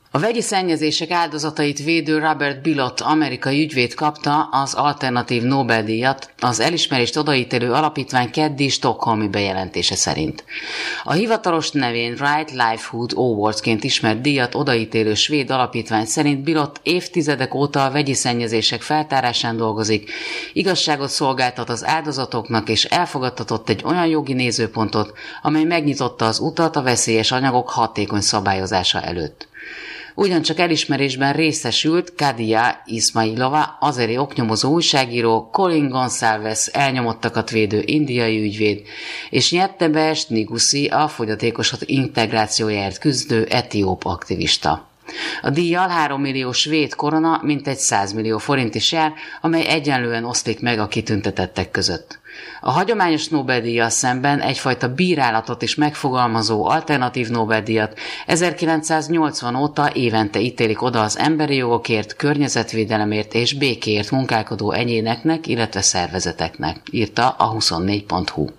A vegyi szennyezések áldozatait védő Robert Bilott amerikai ügyvéd kapta az alternatív Nobel-díjat az elismerést odaítélő alapítvány keddi stockholmi bejelentése szerint. A hivatalos nevén Right Livelihood Awardsként ismert díjat odaítélő svéd alapítvány szerint Bilott évtizedek óta a vegyi szennyezések feltárásán dolgozik, igazságot szolgáltat az áldozatoknak és elfogadtatott egy olyan jogi nézőpontot, amely megnyitotta az utat a veszélyes anyagok hatékony szabályozása előtt. Ugyancsak elismerésben részesült Kadia Ismailova, azeri oknyomozó újságíró, Colin Gonsalves elnyomottakat védő indiai ügyvéd, és Nyettebes Nigusi, a fogyatékosok integrációjáért küzdő etióp aktivista. A díjjal 3 millió svéd korona, mintegy 100 millió forint is jár, amely egyenlően oszlik meg a kitüntetettek között. A hagyományos Nobel-díjjal szemben egyfajta bírálatot is megfogalmazó alternatív Nobel-díjat 1980 óta évente ítélik oda az emberi jogokért, környezetvédelemért és békéért munkálkodó egyéneknek, illetve szervezeteknek, írta a 24.hu.